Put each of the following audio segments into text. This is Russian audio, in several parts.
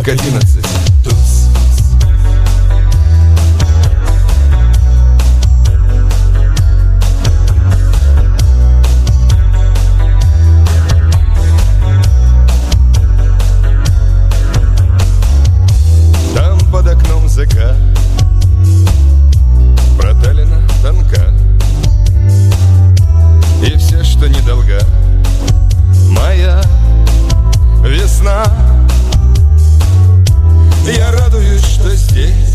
к 11 туц. Там под окном закат, проталина тонка, и все, что недолга, моя весна. Я радуюсь, что здесь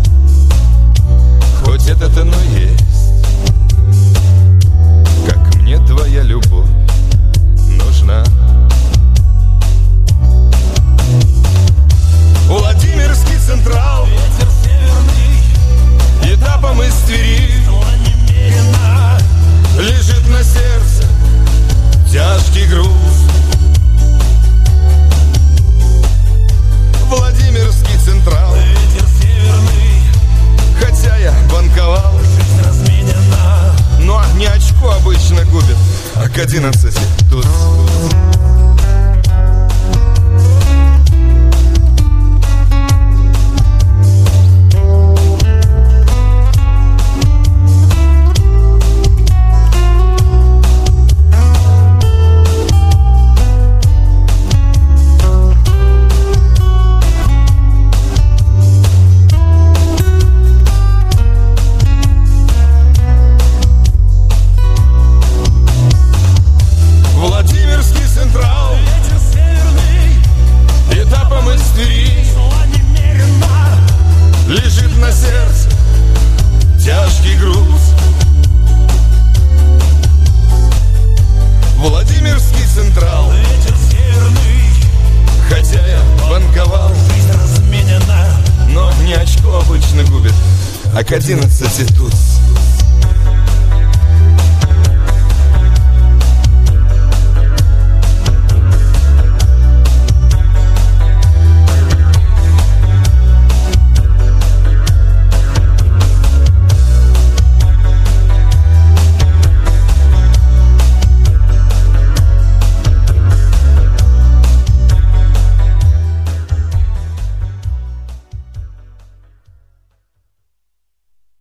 хоть это-то, но есть. Как мне твоя любовь нужна. Владимирский Централ, ветер северный, этапом из Твери, немерено, лежит на сердце тяжкий груз. Владимирский Централ, ветер северный, хотя я банковал, жизнь разменена, но не очко обычно губит, а к 11 тут. Владимирский Централ, ветер северный, этапом из Твери, немерено, лежит на сердце тяжкий груз. Владимирский Централ, ветер северный, хотя я банковал, жизнь разменена, но не очко обычно губит, а к 11 тут.